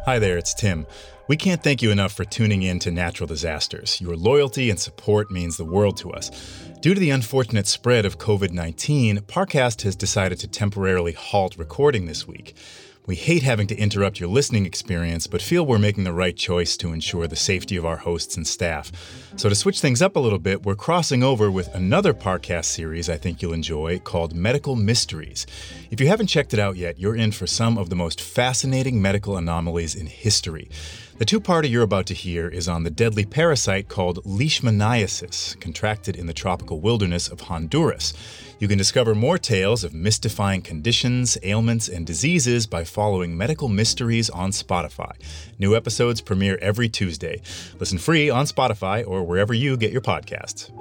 Hi there, it's Tim. We can't thank you enough for tuning in to Natural Disasters. Your loyalty and support means the world to us. Due to the unfortunate spread of COVID-19, Parcast has decided to temporarily halt recording this week. We hate having to interrupt your listening experience, but feel we're making the right choice to ensure the safety of our hosts and staff. So to switch things up a little bit, we're crossing over with another Parcast series I think you'll enjoy called Medical Mysteries. If you haven't checked it out yet, you're in for some of the most fascinating medical anomalies in history. The two-parter you're about to hear is on the deadly parasite called Leishmaniasis, contracted in the tropical wilderness of Honduras. You can discover more tales of mystifying conditions, ailments, and diseases by following Medical Mysteries on Spotify. New episodes premiere every Tuesday. Listen free on Spotify or wherever you get your podcasts.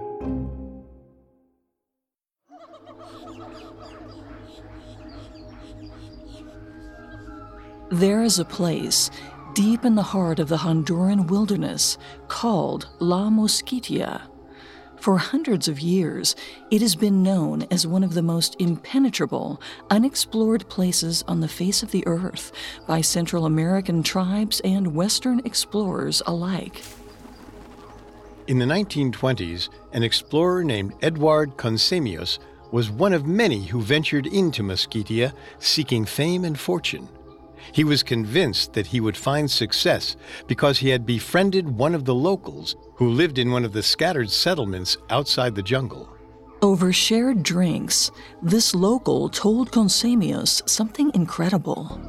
There is a place deep in the heart of the Honduran wilderness called La Mosquitia. For hundreds of years, it has been known as one of the most impenetrable, unexplored places on the face of the earth by Central American tribes and Western explorers alike. In the 1920s, an explorer named Eduard Consemius was one of many who ventured into Mosquitia seeking fame and fortune. He was convinced that he would find success because he had befriended one of the locals who lived in one of the scattered settlements outside the jungle. Over shared drinks, this local told Consemius something incredible.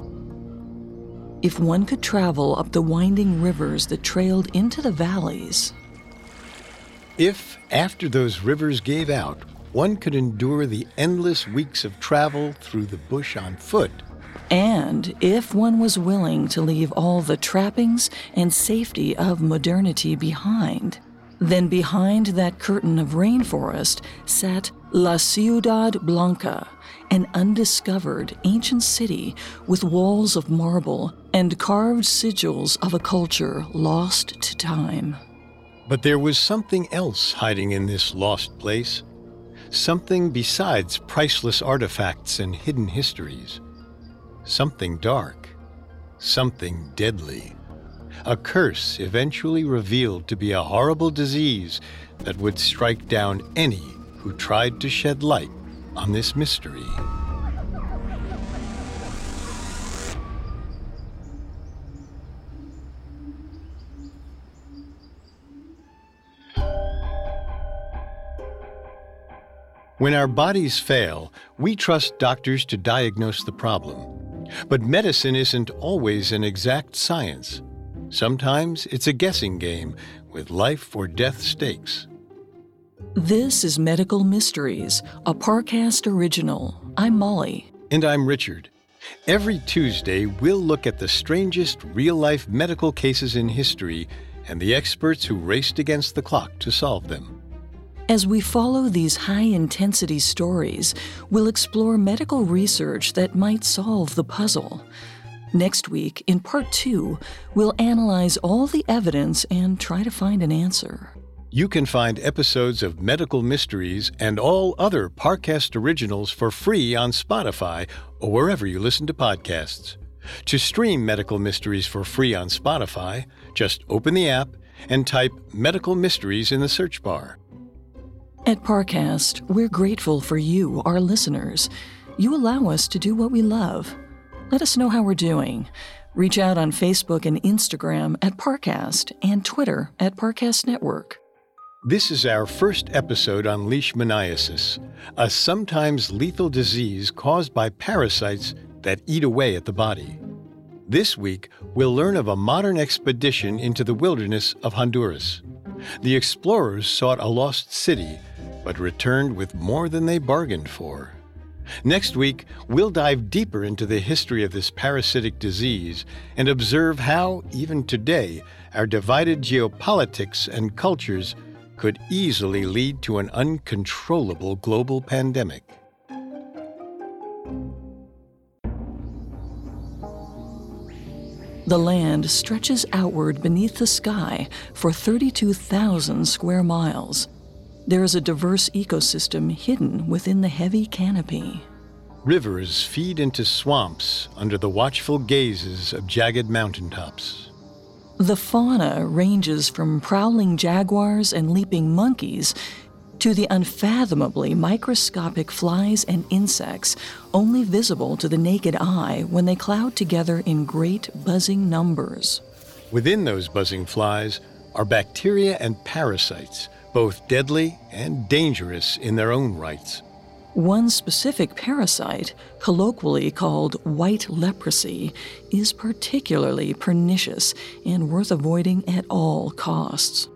If one could travel up the winding rivers that trailed into the valleys, if, after those rivers gave out, one could endure the endless weeks of travel through the bush on foot, and if one was willing to leave all the trappings and safety of modernity behind, then behind that curtain of rainforest sat La Ciudad Blanca, an undiscovered ancient city with walls of marble and carved sigils of a culture lost to time. But there was something else hiding in this lost place, something besides priceless artifacts and hidden histories. Something dark, something deadly. A curse eventually revealed to be a horrible disease that would strike down any who tried to shed light on this mystery. When our bodies fail, we trust doctors to diagnose the problem. But medicine isn't always an exact science. Sometimes it's a guessing game with life or death stakes. This is Medical Mysteries, a Parcast original. I'm Molly. And I'm Richard. Every Tuesday, we'll look at the strangest real-life medical cases in history and the experts who raced against the clock to solve them. As we follow these high-intensity stories, we'll explore medical research that might solve the puzzle. Next week, in Part 2, we'll analyze all the evidence and try to find an answer. You can find episodes of Medical Mysteries and all other Parcast originals for free on Spotify or wherever you listen to podcasts. To stream Medical Mysteries for free on Spotify, just open the app and type Medical Mysteries in the search bar. At Parcast, we're grateful for you, our listeners. You allow us to do what we love. Let us know how we're doing. Reach out on Facebook and Instagram at Parcast and Twitter at Parcast Network. This is our first episode on Leishmaniasis, a sometimes lethal disease caused by parasites that eat away at the body. This week, we'll learn of a modern expedition into the wilderness of Honduras. The explorers sought a lost city, but returned with more than they bargained for. Next week, we'll dive deeper into the history of this parasitic disease and observe how, even today, our divided geopolitics and cultures could easily lead to an uncontrollable global pandemic. The land stretches outward beneath the sky for 32,000 square miles. There is a diverse ecosystem hidden within the heavy canopy. Rivers feed into swamps under the watchful gazes of jagged mountaintops. The fauna ranges from prowling jaguars and leaping monkeys to the unfathomably microscopic flies and insects only visible to the naked eye when they cloud together in great buzzing numbers. Within those buzzing flies are bacteria and parasites, both deadly and dangerous in their own rights. One specific parasite, colloquially called white leprosy, is particularly pernicious and worth avoiding at all costs.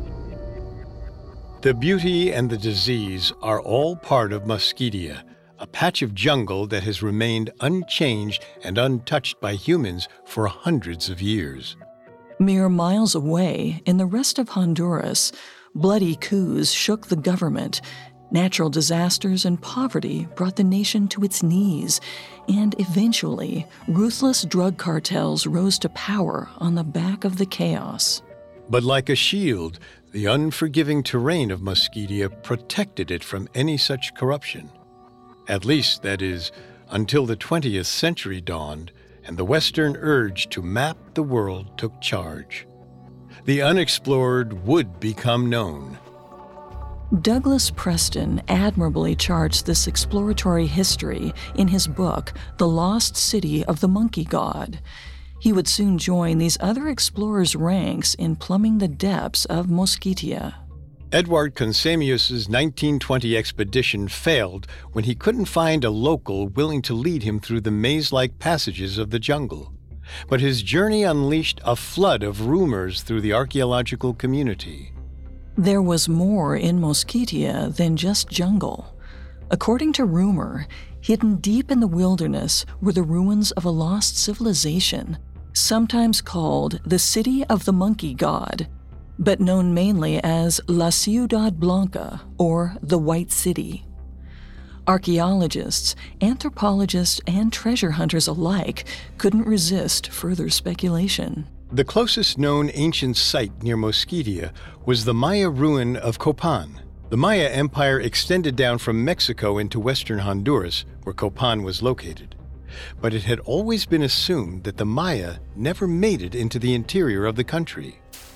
The beauty and the disease are all part of Mosquitia, a patch of jungle that has remained unchanged and untouched by humans for hundreds of years. Mere miles away, in the rest of Honduras, bloody coups shook the government. Natural disasters and poverty brought the nation to its knees, and eventually, ruthless drug cartels rose to power on the back of the chaos. But like a shield, the unforgiving terrain of Mosquitia protected it from any such corruption. At least, that is, until the 20th century dawned and the Western urge to map the world took charge. The unexplored would become known. Douglas Preston admirably charts this exploratory history in his book, The Lost City of the Monkey God. He would soon join these other explorers' ranks in plumbing the depths of Mosquitia. Edward Consemius's 1920 expedition failed when he couldn't find a local willing to lead him through the maze-like passages of the jungle. But his journey unleashed a flood of rumors through the archaeological community. There was more in Mosquitia than just jungle. According to rumor, hidden deep in the wilderness were the ruins of a lost civilization, sometimes called the City of the Monkey God, but known mainly as La Ciudad Blanca, or the White City. Archaeologists, anthropologists, and treasure hunters alike couldn't resist further speculation. The closest known ancient site near Mosquitia was the Maya ruin of Copan. The Maya Empire extended down from Mexico into western Honduras, where Copan was located. But it had always been assumed that the Maya never made it into the interior of the country.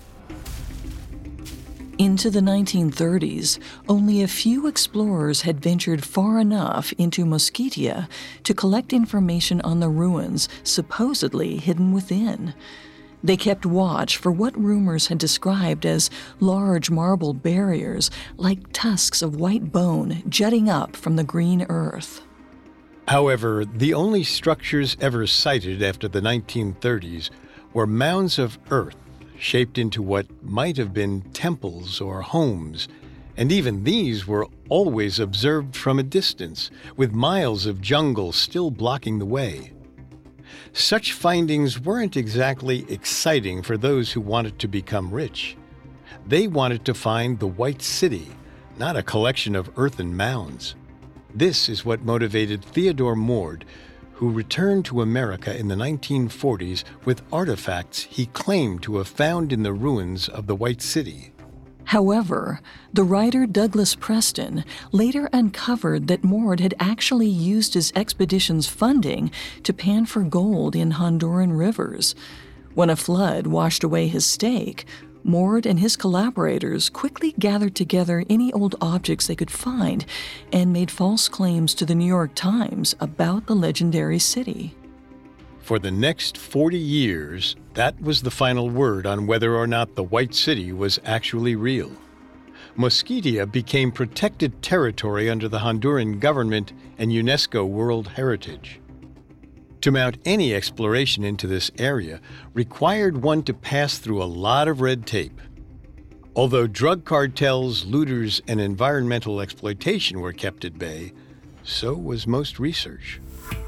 Into the 1930s, only a few explorers had ventured far enough into Mosquitia to collect information on the ruins supposedly hidden within. They kept watch for what rumors had described as large marble barriers like tusks of white bone jutting up from the green earth. However, the only structures ever sighted after the 1930s were mounds of earth shaped into what might have been temples or homes, and even these were always observed from a distance, with miles of jungle still blocking the way. Such findings weren't exactly exciting for those who wanted to become rich. They wanted to find the White City, not a collection of earthen mounds. This is what motivated Theodore Mord, who returned to America in the 1940s with artifacts he claimed to have found in the ruins of the White City. However, the writer Douglas Preston later uncovered that Mord had actually used his expedition's funding to pan for gold in Honduran rivers. When a flood washed away his stake, Mord and his collaborators quickly gathered together any old objects they could find and made false claims to the New York Times about the legendary city. For the next 40 years, that was the final word on whether or not the White City was actually real. Mosquitia became protected territory under the Honduran government and UNESCO World Heritage. To mount any exploration into this area required one to pass through a lot of red tape. Although drug cartels, looters, and environmental exploitation were kept at bay, so was most research.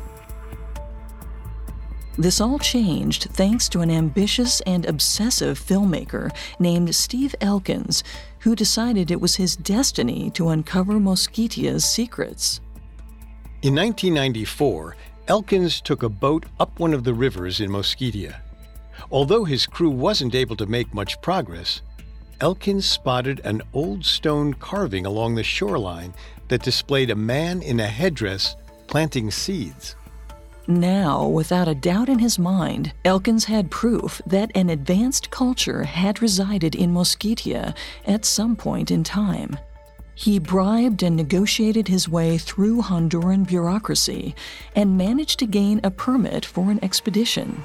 This all changed thanks to an ambitious and obsessive filmmaker named Steve Elkins, who decided it was his destiny to uncover Mosquitia's secrets. In 1994, Elkins took a boat up one of the rivers in Mosquitia. Although his crew wasn't able to make much progress, Elkins spotted an old stone carving along the shoreline that displayed a man in a headdress planting seeds. Now, without a doubt in his mind, Elkins had proof that an advanced culture had resided in Mosquitia at some point in time. He bribed and negotiated his way through Honduran bureaucracy and managed to gain a permit for an expedition.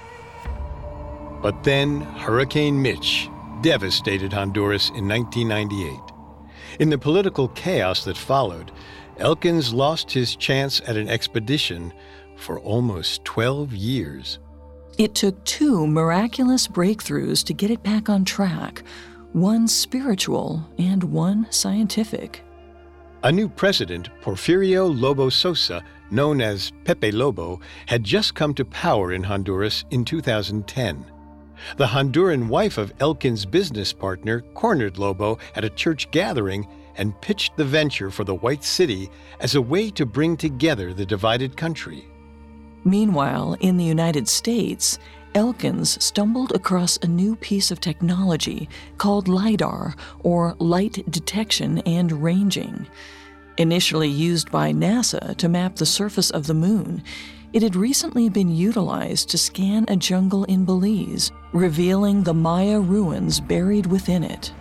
But then Hurricane Mitch devastated Honduras in 1998. In the political chaos that followed, Elkins lost his chance at an expedition for almost 12 years. It took two miraculous breakthroughs to get it back on track, one spiritual and one scientific. A new president, Porfirio Lobo Sosa, known as Pepe Lobo, had just come to power in Honduras in 2010. The Honduran wife of Elkins' business partner cornered Lobo at a church gathering and pitched the venture for the White City as a way to bring together the divided country. Meanwhile, in the United States, Elkins stumbled across a new piece of technology called LIDAR, or Light Detection and Ranging. Initially used by NASA to map the surface of the moon, it had recently been utilized to scan a jungle in Belize, revealing the Maya ruins buried within it.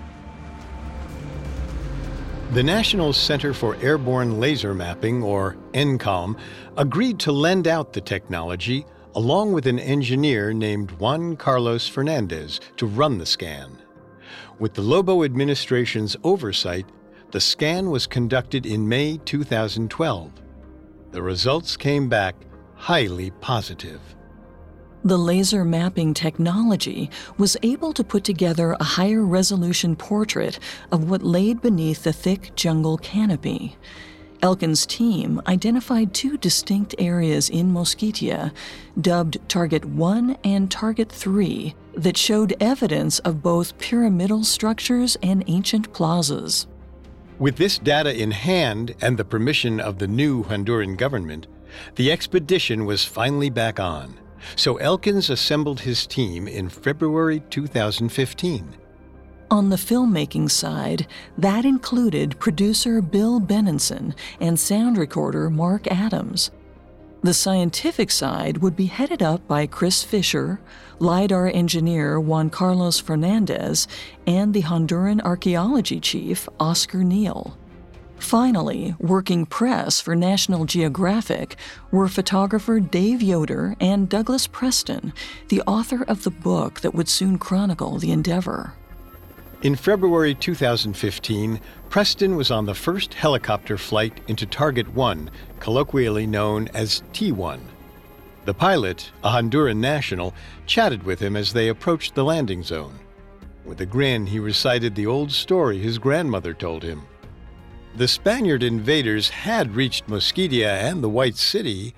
The National Center for Airborne Laser Mapping, or NCALM, agreed to lend out the technology along with an engineer named Juan Carlos Fernandez to run the scan. With the Lobo administration's oversight, the scan was conducted in May 2012. The results came back highly positive. The laser mapping technology was able to put together a higher resolution portrait of what laid beneath the thick jungle canopy. Elkins' team identified two distinct areas in Mosquitia, dubbed Target 1 and Target 3, that showed evidence of both pyramidal structures and ancient plazas. With this data in hand and the permission of the new Honduran government, the expedition was finally back on. So Elkins assembled his team in February 2015. On the filmmaking side, that included producer Bill Benenson and sound recorder Mark Adams. The scientific side would be headed up by Chris Fisher, LIDAR engineer Juan Carlos Fernandez, and the Honduran archaeology chief Oscar Neal. Finally, working press for National Geographic were photographer Dave Yoder and Douglas Preston, the author of the book that would soon chronicle the endeavor. In February 2015, Preston was on the first helicopter flight into Target 1, colloquially known as T1. The pilot, a Honduran national, chatted with him as they approached the landing zone. With a grin, he recited the old story his grandmother told him. The Spaniard invaders had reached Mosquitia and the White City,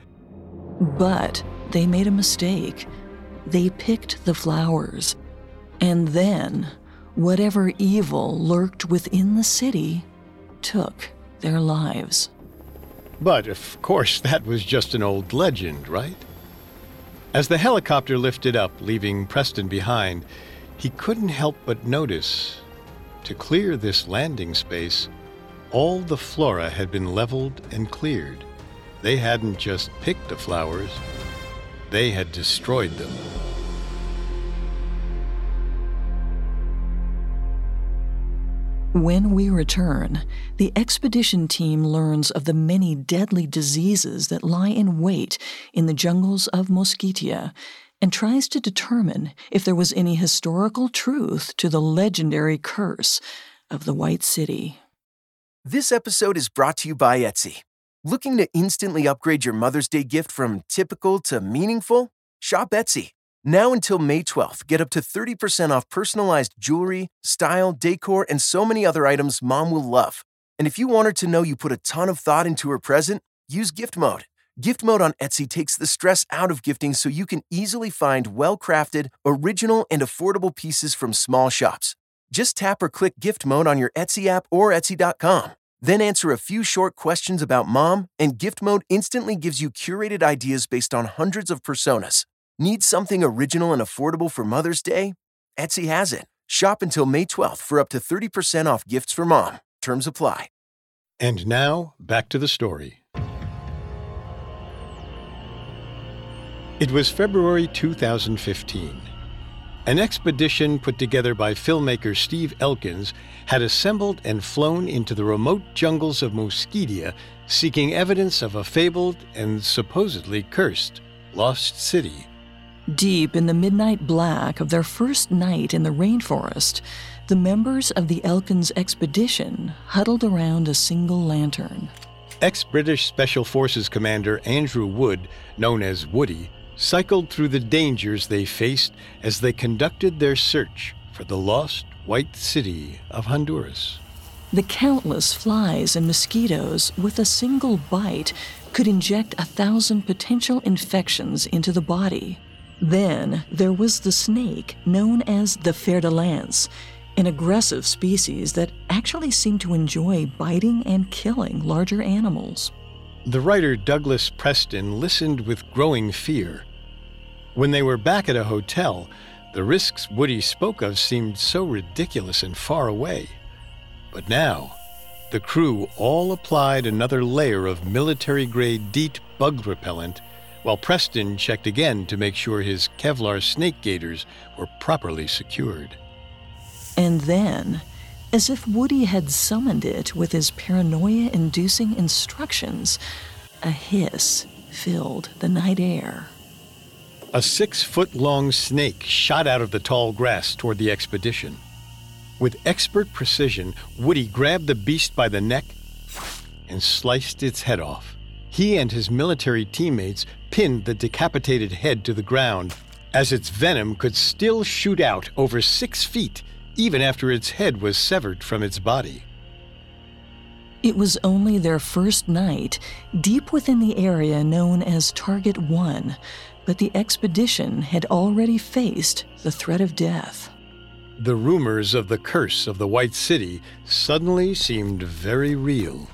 but they made a mistake. They picked the flowers. And then, whatever evil lurked within the city took their lives. But, of course, that was just an old legend, right? As the helicopter lifted up, leaving Preston behind, he couldn't help but notice, to clear this landing space, all the flora had been leveled and cleared. They hadn't just picked the flowers, they had destroyed them. When we return, the expedition team learns of the many deadly diseases that lie in wait in the jungles of Mosquitia and tries to determine if there was any historical truth to the legendary curse of the White City. This episode is brought to you by Etsy. Looking to instantly upgrade your Mother's Day gift from typical to meaningful? Shop Etsy. Now until May 12th, get up to 30% off personalized jewelry, style, decor, and so many other items Mom will love. And if you want her to know you put a ton of thought into her present, use Gift Mode. Gift Mode on Etsy takes the stress out of gifting so you can easily find well-crafted, original, and affordable pieces from small shops. Just tap or click Gift Mode on your Etsy app or Etsy.com. Then answer a few short questions about Mom, and Gift Mode instantly gives you curated ideas based on hundreds of personas. Need something original and affordable for Mother's Day? Etsy has it. Shop until May 12th for up to 30% off gifts for Mom. Terms apply. And now, back to the story. It was February 2015. An expedition put together by filmmaker Steve Elkins had assembled and flown into the remote jungles of Mosquidia, seeking evidence of a fabled and supposedly cursed lost city. Deep in the midnight black of their first night in the rainforest, the members of the Elkins expedition huddled around a single lantern. Ex-British Special Forces Commander Andrew Wood, known as Woody, cycled through the dangers they faced as they conducted their search for the lost white city of Honduras. The countless flies and mosquitoes, with a single bite, could inject 1,000 potential infections into the body. Then there was the snake, known as the fer-de-lance, an aggressive species that actually seemed to enjoy biting and killing larger animals. The writer Douglas Preston listened with growing fear. When they were back at a hotel, the risks Woody spoke of seemed so ridiculous and far away. But now, the crew all applied another layer of military-grade DEET bug repellent, while Preston checked again to make sure his Kevlar snake gaiters were properly secured. And then, as if Woody had summoned it with his paranoia-inducing instructions, a hiss filled the night air. A 6-foot-long snake shot out of the tall grass toward the expedition. With expert precision, Woody grabbed the beast by the neck and sliced its head off. He and his military teammates pinned the decapitated head to the ground, as its venom could still shoot out over 6 feet, even after its head was severed from its body. It was only their first night, deep within the area known as Target 1, but the expedition had already faced the threat of death. The rumors of the curse of the White City suddenly seemed very real.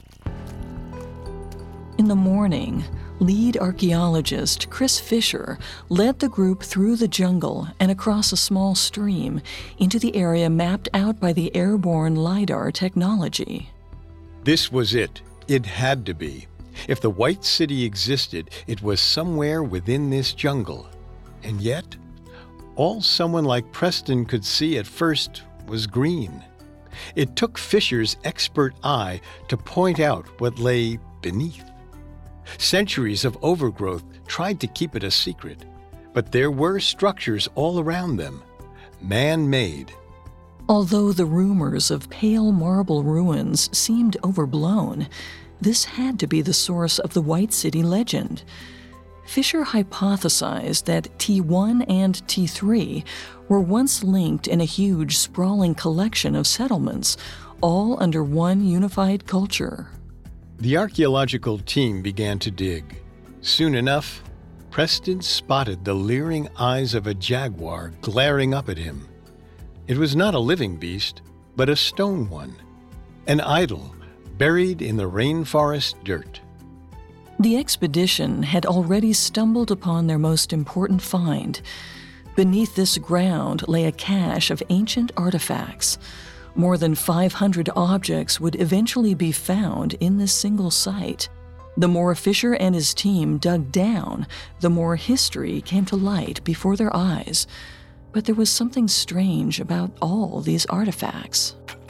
In the morning, lead archaeologist Chris Fisher led the group through the jungle and across a small stream into the area mapped out by the airborne LiDAR technology. This was it. It had to be. If the White City existed, it was somewhere within this jungle. And yet, all someone like Preston could see at first was green. It took Fisher's expert eye to point out what lay beneath. Centuries of overgrowth tried to keep it a secret, but there were structures all around them, man-made. Although the rumors of pale marble ruins seemed overblown, this had to be the source of the White City legend. Fisher hypothesized that T1 and T3 were once linked in a huge, sprawling collection of settlements, all under one unified culture. The archaeological team began to dig. Soon enough, Preston spotted the leering eyes of a jaguar glaring up at him. It was not a living beast, but a stone one, an idol buried in the rainforest dirt. The expedition had already stumbled upon their most important find. Beneath this ground lay a cache of ancient artifacts. More than 500 objects would eventually be found in this single site. The more Fisher and his team dug down, the more history came to light before their eyes. But there was something strange about all these artifacts.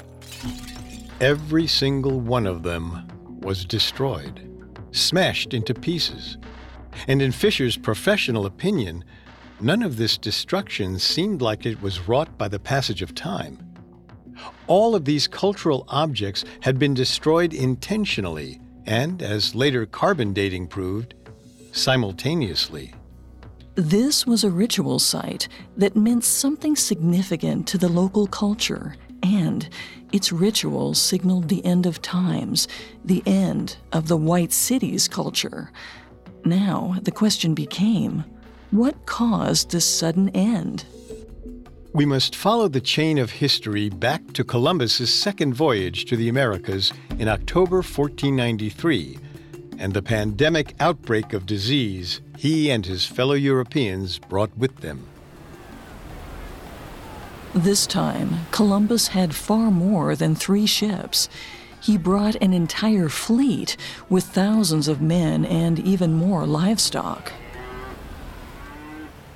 Every single one of them was destroyed, smashed into pieces. And in Fisher's professional opinion, none of this destruction seemed like it was wrought by the passage of time. All of these cultural objects had been destroyed intentionally and, as later carbon dating proved, simultaneously. This was a ritual site that meant something significant to the local culture, and its rituals signaled the end of times, the end of the White City's culture. Now, the question became, what caused this sudden end? We must follow the chain of history back to Columbus's second voyage to the Americas in October 1493, and the pandemic outbreak of disease he and his fellow Europeans brought with them. This time, Columbus had far more than 3 ships. He brought an entire fleet with thousands of men and even more livestock.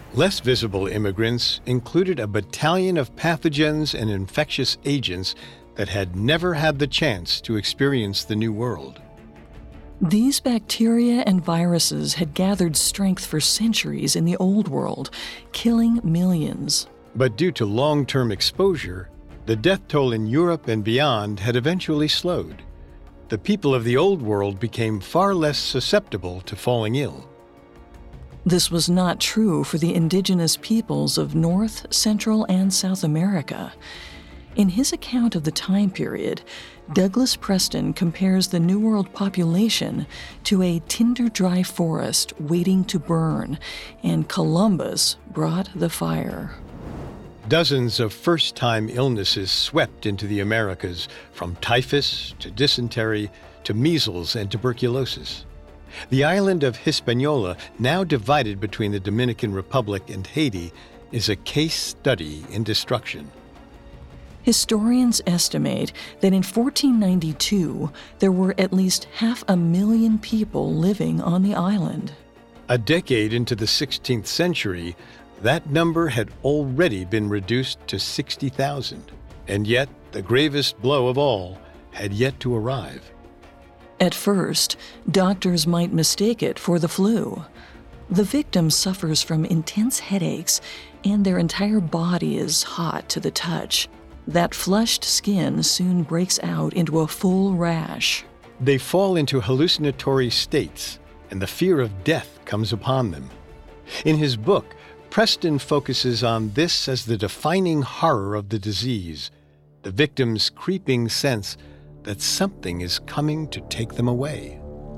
Less visible immigrants included a battalion of pathogens and infectious agents that had never had the chance to experience the New World. These bacteria and viruses had gathered strength for centuries in the Old World, killing millions. But due to long-term exposure, the death toll in Europe and beyond had eventually slowed. The people of the Old World became far less susceptible to falling ill. This was not true for the indigenous peoples of North, Central, and South America. In his account of the time period, Douglas Preston compares the New World population to a tinder-dry forest waiting to burn, and Columbus brought the fire. Dozens of first-time illnesses swept into the Americas, from typhus to dysentery to measles and tuberculosis. The island of Hispaniola, now divided between the Dominican Republic and Haiti, is a case study in destruction. Historians estimate that in 1492, there were at least 500,000 people living on the island. A decade into the 16th century, that number had already been reduced to 60,000, and yet the gravest blow of all had yet to arrive. At first, doctors might mistake it for the flu. The victim suffers from intense headaches, and their entire body is hot to the touch. That flushed skin soon breaks out into a full rash. They fall into hallucinatory states, and the fear of death comes upon them. In his book, Preston focuses on this as the defining horror of the disease, the victim's creeping sense that something is coming to take them away.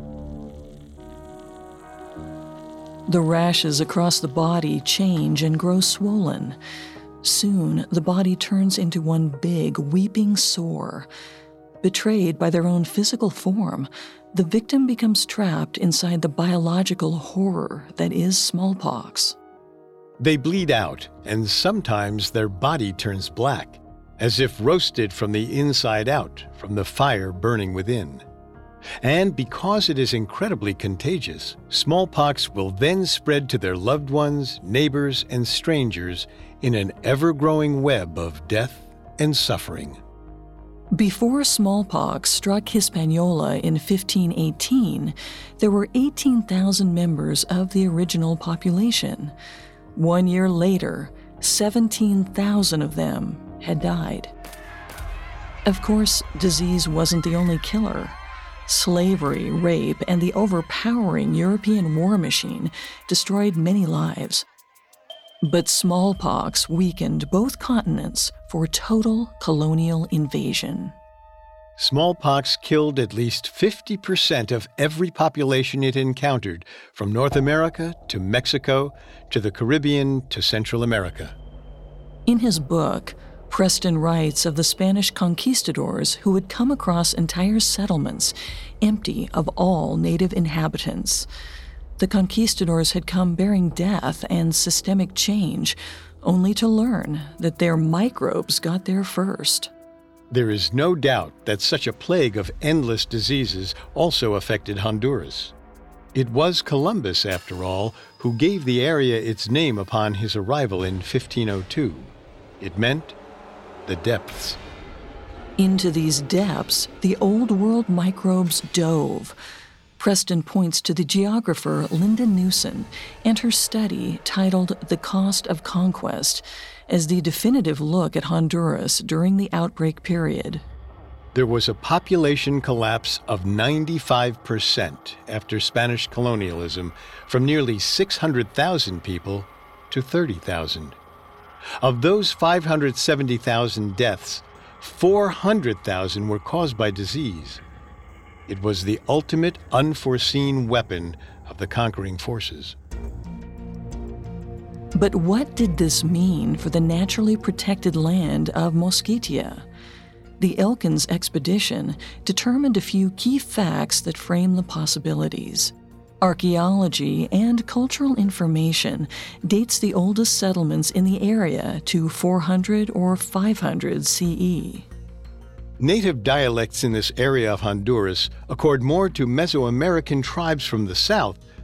The rashes across the body change and grow swollen. Soon, the body turns into one big, weeping sore. Betrayed by their own physical form, the victim becomes trapped inside the biological horror that is smallpox. They bleed out, and sometimes their body turns black, as if roasted from the inside out from the fire burning within. And because it is incredibly contagious, smallpox will then spread to their loved ones, neighbors, and strangers in an ever-growing web of death and suffering. Before smallpox struck Hispaniola in 1518, there were 18,000 members of the original population. 1 year later, 17,000 of them had died. Of course, disease wasn't the only killer. Slavery, rape, and the overpowering European war machine destroyed many lives. But smallpox weakened both continents for total colonial invasion. Smallpox killed at least 50% of every population it encountered, from North America to Mexico to the Caribbean to Central America. In his book, Preston writes of the Spanish conquistadors who had come across entire settlements empty of all native inhabitants. The conquistadors had come bearing death and systemic change, only to learn that their microbes got there first. There is no doubt that such a plague of endless diseases also affected Honduras. It was Columbus, after all, who gave the area its name upon his arrival in 1502. It meant the depths. Into these depths, the Old World microbes dove. Preston points to the geographer Linda Newson and her study titled The Cost of Conquest as the definitive look at Honduras during the outbreak period. There was a population collapse of 95% after Spanish colonialism, from nearly 600,000 people to 30,000. Of those 570,000 deaths, 400,000 were caused by disease. It was the ultimate unforeseen weapon of the conquering forces. But what did this mean for the naturally protected land of Mosquitia? The Elkins expedition determined a few key facts that frame the possibilities. Archaeology and cultural information dates the oldest settlements in the area to 400 or 500 CE. Native dialects in this area of Honduras accord more to Mesoamerican tribes from the south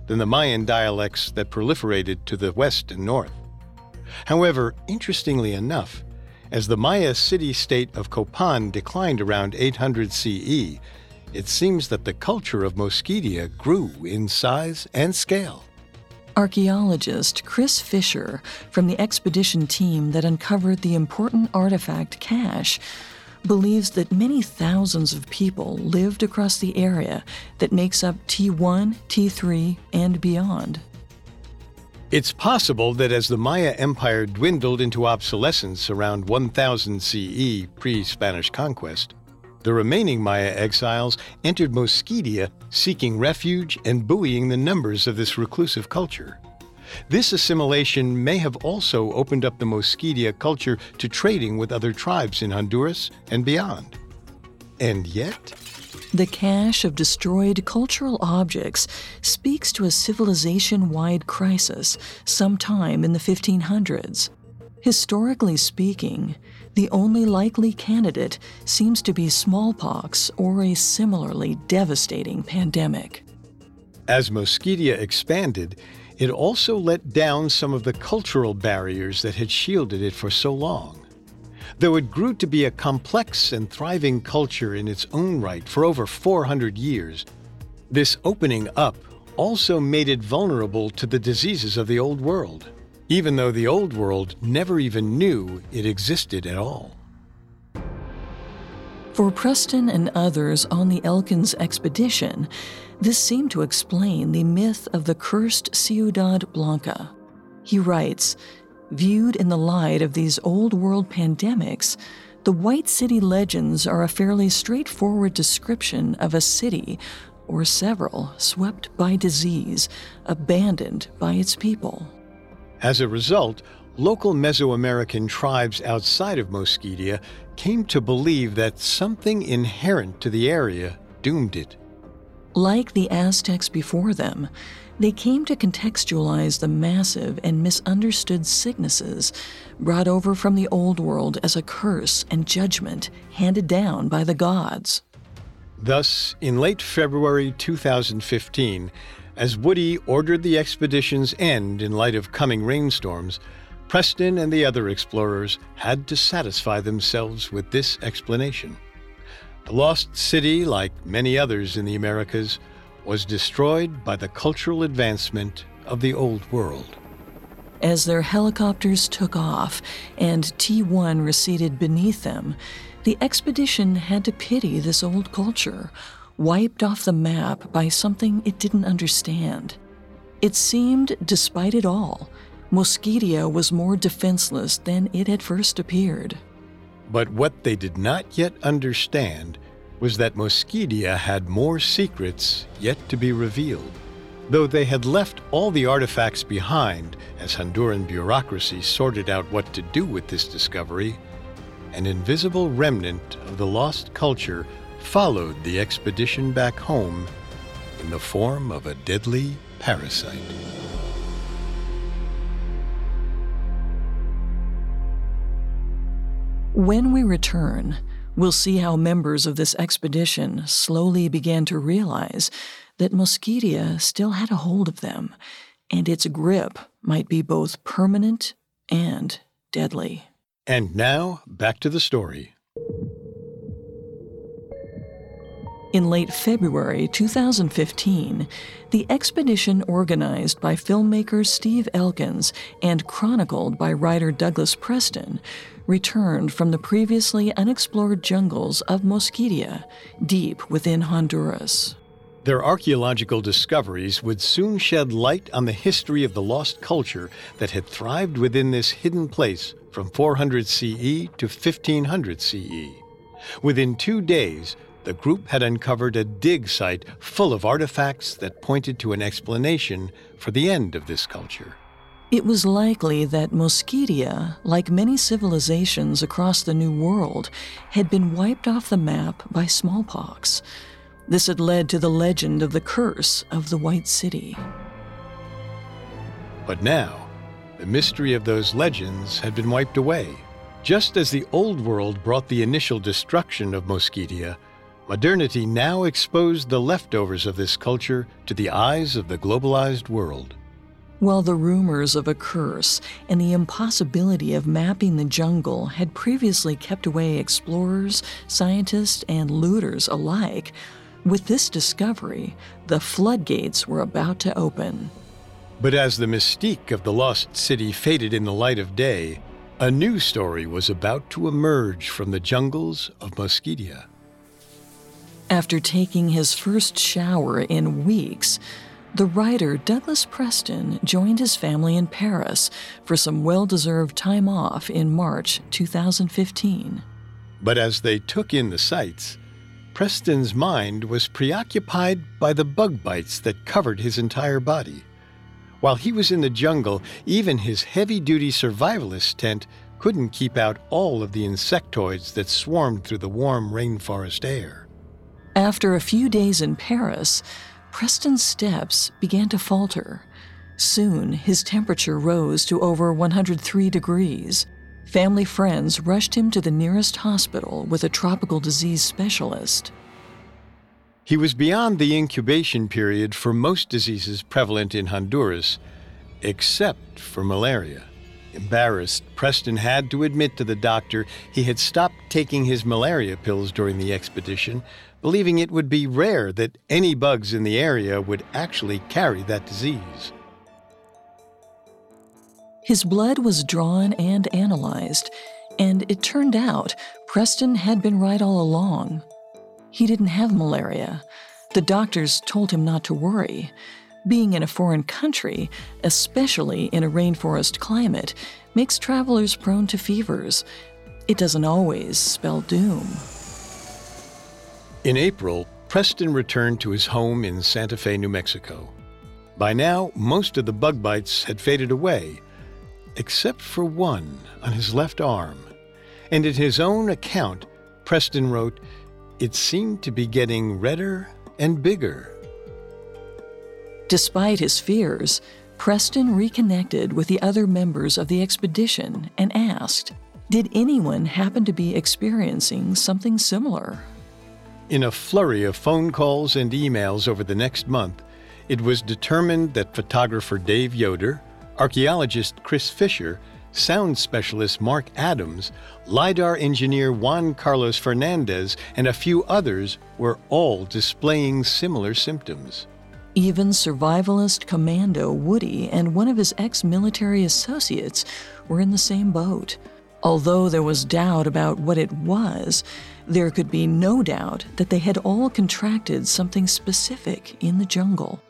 than the Mayan dialects that proliferated to the west and north. However, interestingly enough, as the Maya city-state of Copan declined around 800 CE, it seems that the culture of Mosquitia grew in size and scale. Archaeologist Chris Fisher from the expedition team that uncovered the important artifact cache believes that many thousands of people lived across the area that makes up T1, T3, and beyond. It's possible that as the Maya Empire dwindled into obsolescence around 1000 CE pre-Spanish conquest, the remaining Maya exiles entered Mosquitia seeking refuge and buoying the numbers of this reclusive culture. This assimilation may have also opened up the Mosquitia culture to trading with other tribes in Honduras and beyond. And yet, the cache of destroyed cultural objects speaks to a civilization-wide crisis sometime in the 1500s. Historically speaking, the only likely candidate seems to be smallpox or a similarly devastating pandemic. As Mosquitia expanded, it also let down some of the cultural barriers that had shielded it for so long. Though it grew to be a complex and thriving culture in its own right for over 400 years, this opening up also made it vulnerable to the diseases of the Old World, even though the Old World never even knew it existed at all. For Preston and others on the Elkins expedition, this seemed to explain the myth of the cursed Ciudad Blanca. He writes, viewed in the light of these Old World pandemics, the White City legends are a fairly straightforward description of a city, or several, swept by disease, abandoned by its people. As a result, local Mesoamerican tribes outside of Mosquitia came to believe that something inherent to the area doomed it. Like the Aztecs before them, they came to contextualize the massive and misunderstood sicknesses brought over from the Old World as a curse and judgment handed down by the gods. Thus, in late February 2015, as Woody ordered the expedition's end in light of coming rainstorms, Preston and the other explorers had to satisfy themselves with this explanation. The lost city, like many others in the Americas, was destroyed by the cultural advancement of the Old World. As their helicopters took off and T1 receded beneath them, the expedition had to pity this old culture, wiped off the map by something it didn't understand. It seemed, despite it all, Mosquitia was more defenseless than it had first appeared. But what they did not yet understand was that Mosquitia had more secrets yet to be revealed. Though they had left all the artifacts behind as Honduran bureaucracy sorted out what to do with this discovery, an invisible remnant of the lost culture followed the expedition back home in the form of a deadly parasite. When we return, we'll see how members of this expedition slowly began to realize that Mosquitia still had a hold of them, and its grip might be both permanent and deadly. And now, back to the story. In late February 2015, the expedition organized by filmmaker Steve Elkins and chronicled by writer Douglas Preston returned from the previously unexplored jungles of Mosquitia, deep within Honduras. Their archaeological discoveries would soon shed light on the history of the lost culture that had thrived within this hidden place from 400 CE to 1500 CE. Within 2 days, the group had uncovered a dig site full of artifacts that pointed to an explanation for the end of this culture. It was likely that Mosquitia, like many civilizations across the New World, had been wiped off the map by smallpox. This had led to the legend of the curse of the White City. But now, the mystery of those legends had been wiped away. Just as the Old World brought the initial destruction of Mosquitia, Modernity now exposed the leftovers of this culture to the eyes of the globalized world. While the rumors of a curse and the impossibility of mapping the jungle had previously kept away explorers, scientists, and looters alike, with this discovery, the floodgates were about to open. But as the mystique of the lost city faded in the light of day, a new story was about to emerge from the jungles of Mosquitia. After taking his first shower in weeks, the writer Douglas Preston joined his family in Paris for some well-deserved time off in March 2015. But as they took in the sights, Preston's mind was preoccupied by the bug bites that covered his entire body. While he was in the jungle, even his heavy-duty survivalist tent couldn't keep out all of the insectoids that swarmed through the warm rainforest air. After a few days in Paris, Preston's steps began to falter. Soon, his temperature rose to over 103 degrees. Family friends rushed him to the nearest hospital with a tropical disease specialist. He was beyond the incubation period for most diseases prevalent in Honduras, except for malaria. Embarrassed, Preston had to admit to the doctor he had stopped taking his malaria pills during the expedition, believing it would be rare that any bugs in the area would actually carry that disease. His blood was drawn and analyzed, and it turned out Preston had been right all along. He didn't have malaria. The doctors told him not to worry. Being in a foreign country, especially in a rainforest climate, makes travelers prone to fevers. It doesn't always spell doom. In April, Preston returned to his home in Santa Fe, New Mexico. By now, most of the bug bites had faded away, except for one on his left arm. And in his own account, Preston wrote, "It seemed to be getting redder and bigger." Despite his fears, Preston reconnected with the other members of the expedition and asked, did anyone happen to be experiencing something similar? In a flurry of phone calls and emails over the next month, it was determined that photographer Dave Yoder, archaeologist Chris Fisher, sound specialist Mark Adams, LiDAR engineer Juan Carlos Fernandez, and a few others were all displaying similar symptoms. Even survivalist Commando Woody and one of his ex-military associates were in the same boat. Although there was doubt about what it was, there could be no doubt that they had all contracted something specific in the jungle.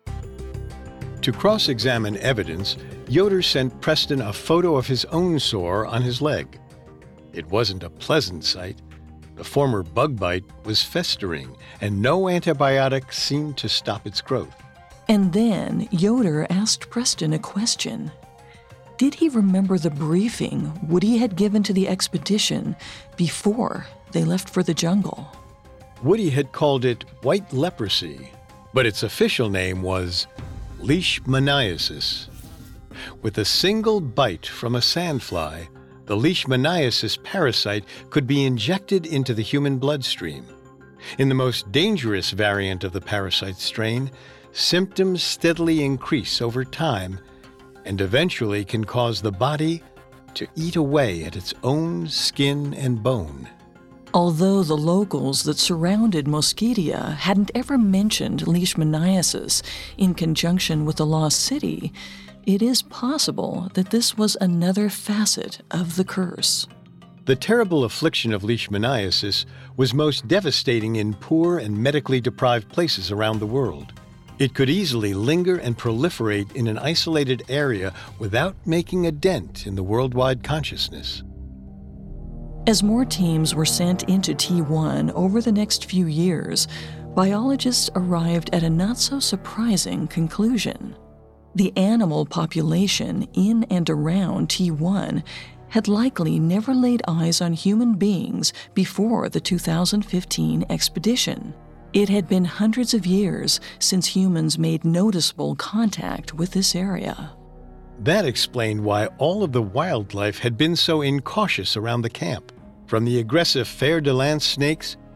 To cross-examine evidence, Yoder sent Preston a photo of his own sore on his leg. It wasn't a pleasant sight. The former bug bite was festering, and no antibiotic seemed to stop its growth. And then Yoder asked Preston a question. Did he remember the briefing Woody had given to the expedition before they left for the jungle? Woody had called it white leprosy, but its official name was leishmaniasis. With a single bite from a sandfly, the leishmaniasis parasite could be injected into the human bloodstream. In the most dangerous variant of the parasite strain, symptoms steadily increase over time and eventually can cause the body to eat away at its own skin and bone. Although the locals that surrounded Mosquitia hadn't ever mentioned leishmaniasis in conjunction with the lost city, it is possible that this was another facet of the curse. The terrible affliction of leishmaniasis was most devastating in poor and medically deprived places around the world. It could easily linger and proliferate in an isolated area without making a dent in the worldwide consciousness. As more teams were sent into T1 over the next few years, biologists arrived at a not-so-surprising conclusion. The animal population in and around T1 had likely never laid eyes on human beings before the 2015 expedition. It had been hundreds of years since humans made noticeable contact with this area. That explained why all of the wildlife had been so incautious around the camp, from the aggressive fer-de-lance snakes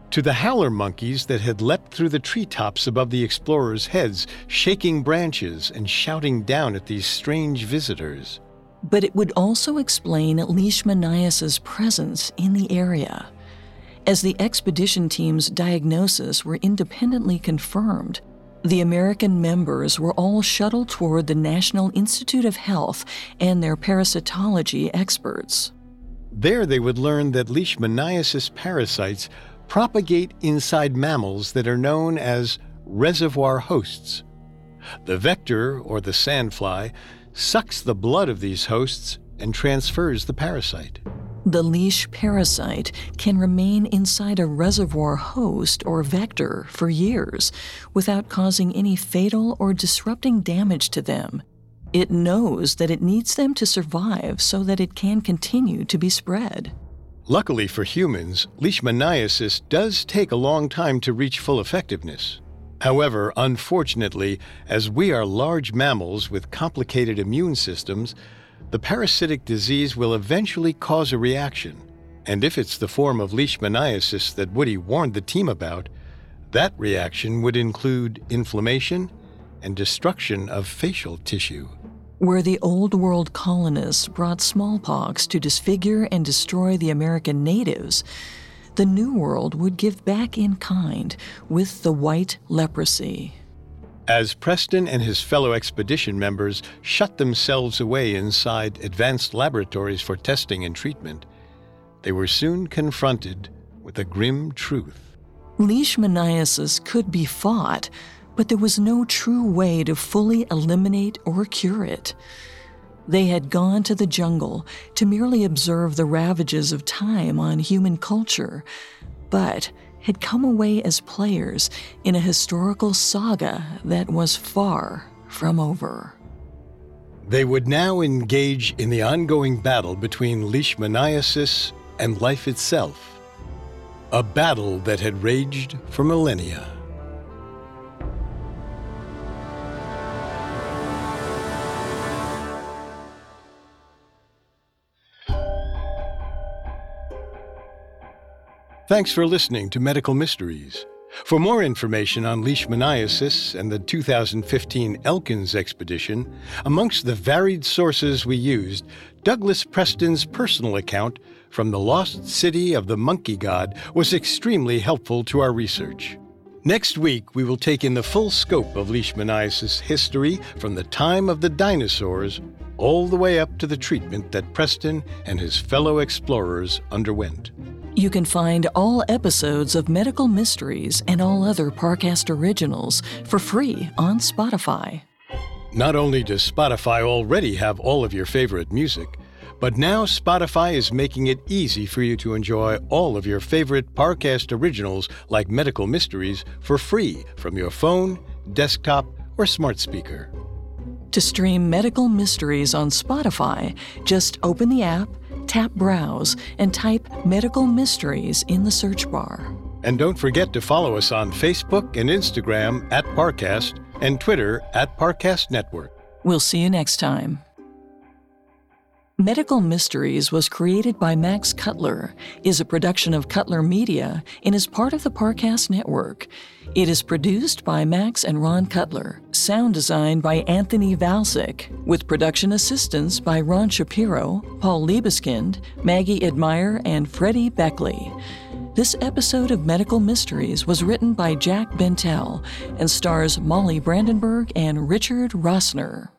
to the howler monkeys that had leapt through the treetops above the explorers' heads, shaking branches and shouting down at these strange visitors. But it would also explain Leishmanias's presence in the area. As the expedition team's diagnosis were independently confirmed, the American members were all shuttled toward the National Institute of Health and their parasitology experts. There they would learn that Leishmaniasis parasites propagate inside mammals that are known as reservoir hosts. The vector, or the sandfly, sucks the blood of these hosts and transfers the parasite. The leash parasite can remain inside a reservoir host or vector for years without causing any fatal or disrupting damage to them. It knows that it needs them to survive so that it can continue to be spread. Luckily for humans, Leishmaniasis does take a long time to reach full effectiveness. However, unfortunately, as we are large mammals with complicated immune systems, the parasitic disease will eventually cause a reaction. And if it's the form of Leishmaniasis that Woody warned the team about, that reaction would include inflammation and destruction of facial tissue. Where the Old World colonists brought smallpox to disfigure and destroy the American natives, the New World would give back in kind with the white leprosy. As Preston and his fellow expedition members shut themselves away inside advanced laboratories for testing and treatment, they were soon confronted with a grim truth. Leishmaniasis could be fought, but there was no true way to fully eliminate or cure it. They had gone to the jungle to merely observe the ravages of time on human culture, but had come away as players in a historical saga that was far from over. They would now engage in the ongoing battle between Leishmaniasis and life itself, a battle that had raged for millennia. Thanks for listening to Medical Mysteries. For more information on Leishmaniasis and the 2015 Elkins expedition, amongst the varied sources we used, Douglas Preston's personal account from the lost city of the monkey god was extremely helpful to our research. Next week, we will take in the full scope of Leishmaniasis history from the time of the dinosaurs all the way up to the treatment that Preston and his fellow explorers underwent. You can find all episodes of Medical Mysteries and all other Parcast originals for free on Spotify. Not only does Spotify already have all of your favorite music, but now Spotify is making it easy for you to enjoy all of your favorite Parcast originals like Medical Mysteries for free from your phone, desktop, or smart speaker. To stream Medical Mysteries on Spotify, just open the app, tap Browse, and type Medical Mysteries in the search bar. And don't forget to follow us on Facebook and Instagram @Parcast and Twitter @Parcast Network. We'll see you next time. Medical Mysteries was created by Max Cutler, is a production of Cutler Media, and is part of the Parcast Network. It is produced by Max and Ron Cutler, sound design by Anthony Valsic, with production assistance by Ron Shapiro, Paul Liebeskind, Maggie Admire, and Freddie Beckley. This episode of Medical Mysteries was written by Jack Bentel and stars Molly Brandenburg and Richard Rossner.